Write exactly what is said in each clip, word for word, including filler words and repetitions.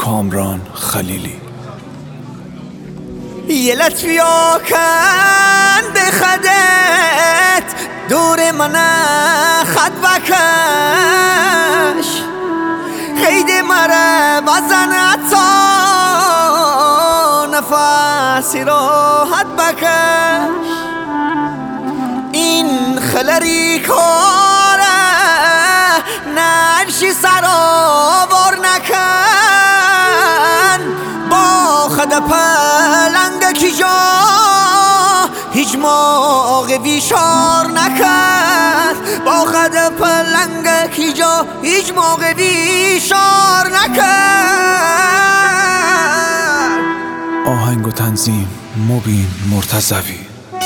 کامران خلیلی. یه لطفی آکن به خدت دور من خط بکش، خیده مره بزن تا نفسی راحت بکش. این خلری کاره ننشی سرآور نکن، با خد پلنگ کی جا هیچ موقع ویشار نکن، با خد پلنگ کی جا هیچ موقع ویشار نکن. آهنگ و تنظیم مبین مرتضوی.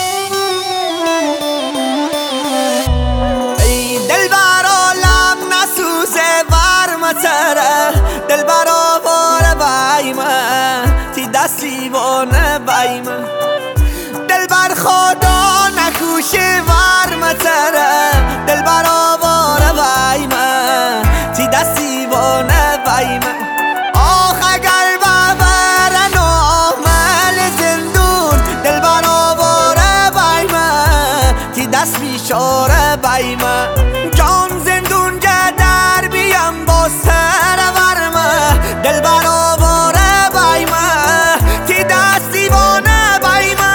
دل برا باره بایمه تی دستی بانه بایمه، دل بر خدا نکوشه ورمه تره، دل برا باره بایمه تی دستی بانه بایمه. آخ اگر ببرن آمل زندون، دل برا باره بایمه تی دست بیشاره بایمه. جان زندون جدر بیم باستر ورمه، دل برا باره بایمه تی دست دیوانه بایمه.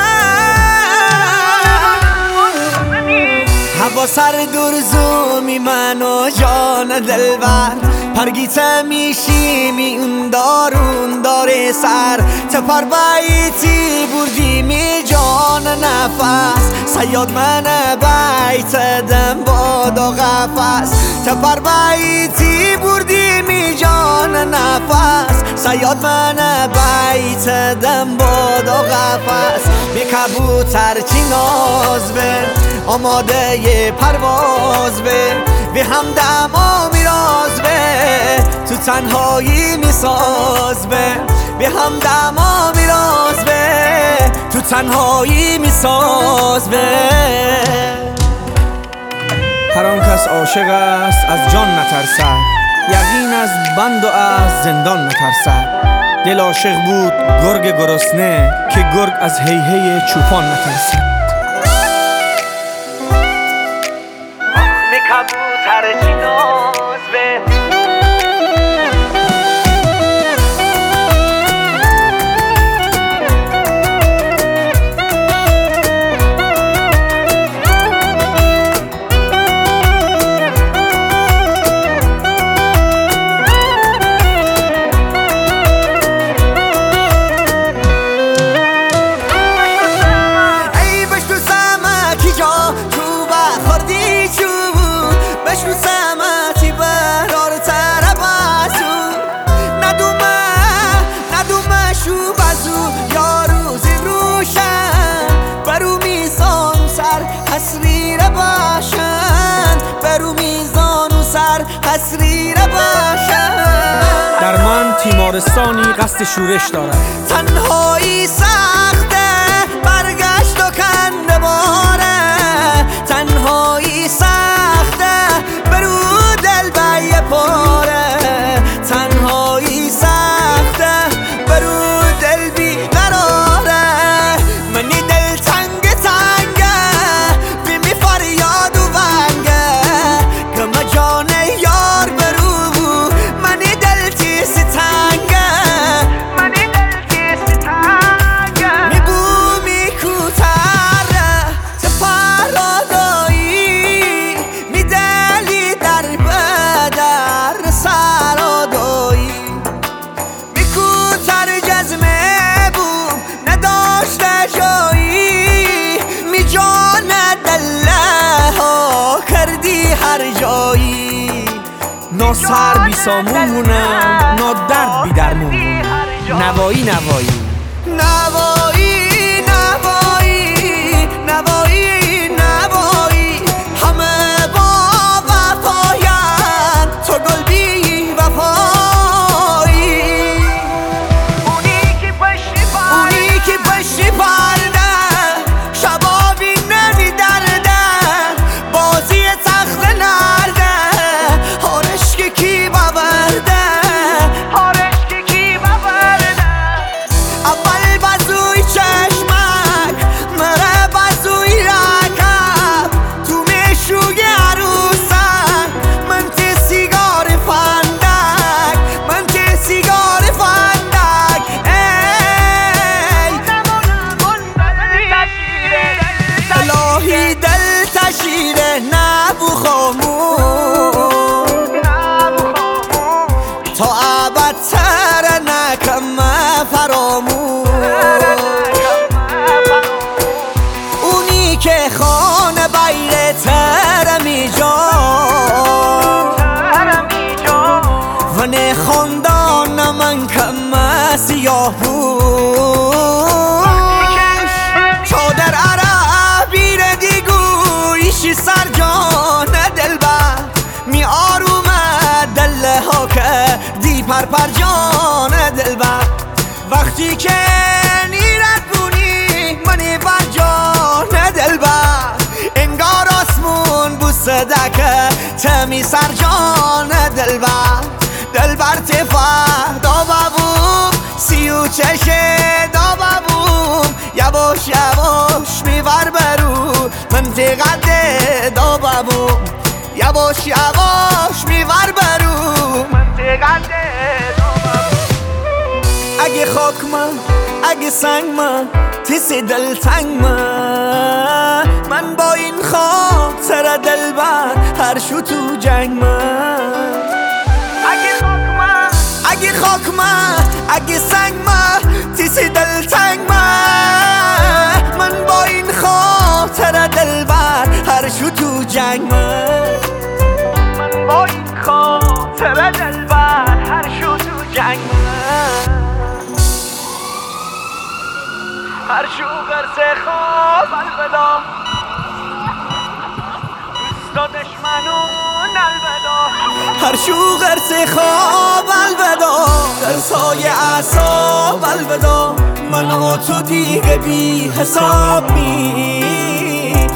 هوا سر درزومی من و جان دلبر، پرگیته میشی می اون دارون داره سر، تپر بایتی بردی می جان نفس، سیاد من بیت دم باد و قفس، تپر بایتی بردی می جان نفس، سیاد من بیت دم باد و قفس. بی کبوتر چی ناز به آماده ی پرواز به، به همدم و میراز به تو تنهایی میساز به، به همدم و میراز به تو تنهایی میساز به. هر آن کس عاشق است از جان نترسد، یقین از بند و از زندان نترسد. دل عاشق بود گرگ گرسنه که گرگ از هیهی چوپان نترسد. می کبوتر چی ناز به حسریر باشند، برو میزان و سر حسریر باشند. در من تیمارستانی قصد شورش دارد، تنهایی سخته برگشت و کنده باره، تنهایی سخته برو دل بیه پاره، تنهایی سخته برو دل بی قراره. منی دل تنگ تنگه بیمی فریاد و ونگه، گمه جان یار برو منی دل تیسی تنگه، منی دل تیسی تنگه. می بومی کوتره سپرادایی، می دلی در بدر سرادایی، می کوتر جزمه بوم نداشته جایی، می جان دله ها کردی هر جایی. نا سر بی سامون مونم، نا درد بی درمون مونم. نوایی نوایی نوایی نوایی نوایی نوایی، همه با وفاین تو گل بی وفایی. اونی که پشتی پرده، اونی که پشتی پرده شبابی نمی درده، بازی تخت نرده هارش که کی باورده، هارش که کی صدقه تمی سر جان دلبر دلبر تفه داببوم سی و چشه داببوم یواش یواش میور برو منطقه داببوم یواش یواش میور برو منطقه داببوم اگه خاک من اگه سنگ من تیسی دل تنگ من من با این خاطر دلبر هر شو تو جنگ من اگه خاک من اگه خاک من اگه سنگ من تیسی دل تنگ من من با این خاطر دلبر هر شو تو جنگ من من با این خاطر دلبر هر شو تو جنگ من هر شو قرص خواب الودا دوست و دشمنون الودا هر شو قرص خواب الودا قرصای اعصاب الودا من و تو دیگه بی حساب می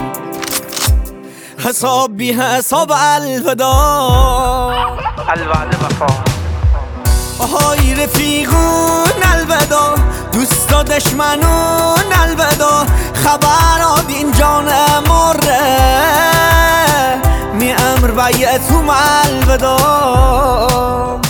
حساب بی حساب الودا الوعد وفا آهای رفیقون الودا دوست و دشمنون الودا خبرات این جان مره می امر بیعتون الودا